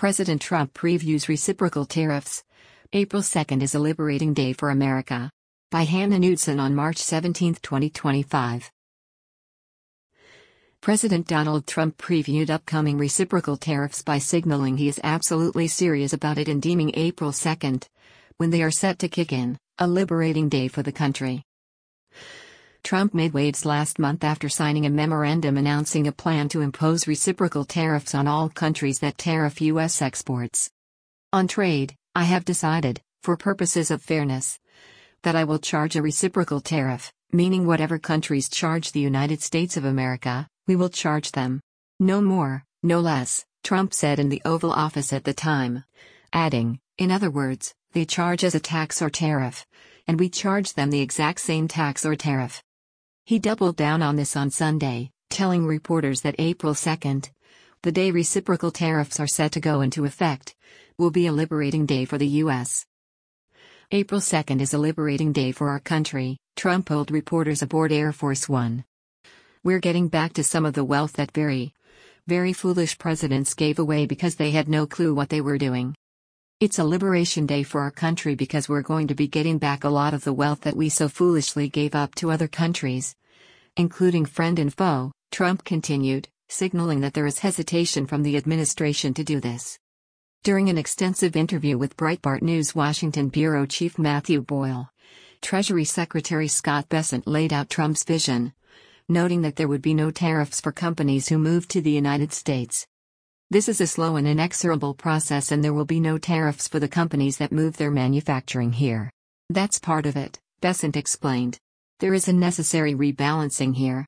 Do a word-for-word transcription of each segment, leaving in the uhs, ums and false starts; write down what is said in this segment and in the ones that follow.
President Trump previews reciprocal tariffs. April second is a liberating day for America. By Hannah Knudsen on March seventeenth, twenty twenty-five. President Donald Trump previewed upcoming reciprocal tariffs by signaling he is absolutely serious about it and deeming April second, when they are set to kick in, a liberating day for the country. Trump made waves last month after signing a memorandum announcing a plan to impose reciprocal tariffs on all countries that tariff U S exports. On trade, I have decided, for purposes of fairness, that I will charge a reciprocal tariff, meaning whatever countries charge the United States of America, we will charge them. No more, no less, Trump said in the Oval Office at the time, adding, in other words, they charge us a tax or tariff, and we charge them the exact same tax or tariff. He doubled down on this on Sunday, telling reporters that April second, the day reciprocal tariffs are set to go into effect, will be a liberating day for the U S April second is a liberating day for our country, Trump told reporters aboard Air Force One. We're getting back to some of the wealth that very, very foolish presidents gave away because they had no clue what they were doing. It's a liberation day for our country because we're going to be getting back a lot of the wealth that we so foolishly gave up to other countries, including friend and foe, Trump continued, signaling that there is hesitation from the administration to do this. During an extensive interview with Breitbart News Washington bureau chief Matthew Boyle, Treasury Secretary Scott Bessent laid out Trump's vision, noting that there would be no tariffs for companies who move to the United States. This is a slow and inexorable process, and there will be no tariffs for the companies that move their manufacturing here. That's part of it, Bessent explained. There is a necessary rebalancing here.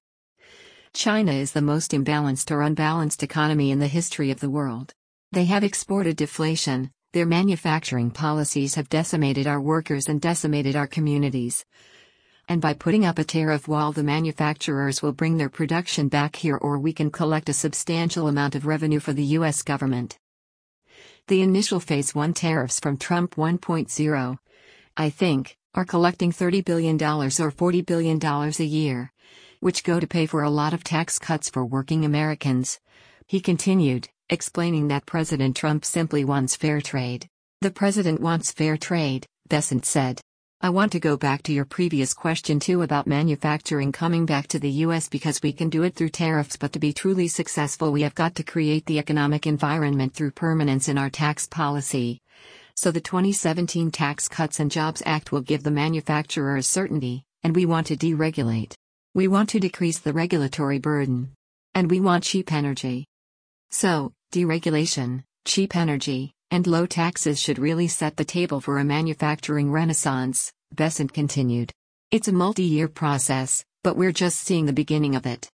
China is the most imbalanced or unbalanced economy in the history of the world. They have exported deflation, their manufacturing policies have decimated our workers and decimated our communities. And by putting up a tariff wall, the manufacturers will bring their production back here, or we can collect a substantial amount of revenue for the U S government. The initial phase one tariffs from Trump one point oh, I think, are collecting thirty billion dollars or forty billion dollars a year, which go to pay for a lot of tax cuts for working Americans. He continued, explaining that President Trump simply wants fair trade. The president wants fair trade, Bessent said. I want to go back to your previous question too about manufacturing coming back to the U S because we can do it through tariffs, but to be truly successful we have got to create the economic environment through permanence in our tax policy. So the twenty seventeen Tax Cuts and Jobs Act will give the manufacturers certainty, and we want to deregulate. We want to decrease the regulatory burden. And we want cheap energy. So, deregulation, cheap energy, and low taxes should really set the table for a manufacturing renaissance, Bessent continued. It's a multi-year process, but we're just seeing the beginning of it.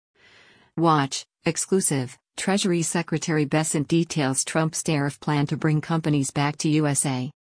Watch, exclusive, Treasury Secretary Bessent details Trump's tariff plan to bring companies back to U S A.